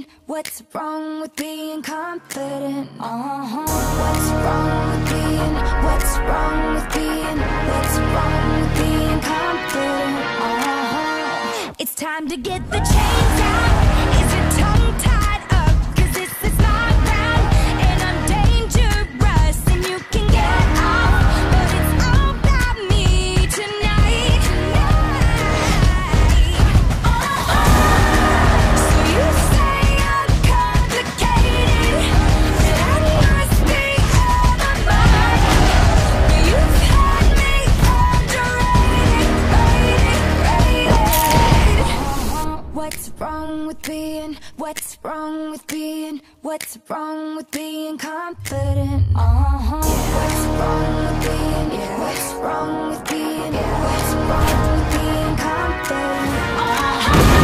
What's wrong with being confident? What's wrong with being? What's wrong with being? What's wrong with being confident? It's time to get the chains out. Is your tongue tied up? 'Cause this is not round, and I'm dangerous, and you can get off, but it's all about me tonight. So you say I'm complicated, that I must be out of my mind. But you've had me underrated. What's wrong with being? What's wrong with being? What's wrong with being confident? What's wrong with being? What's wrong with being? What's wrong with being confident?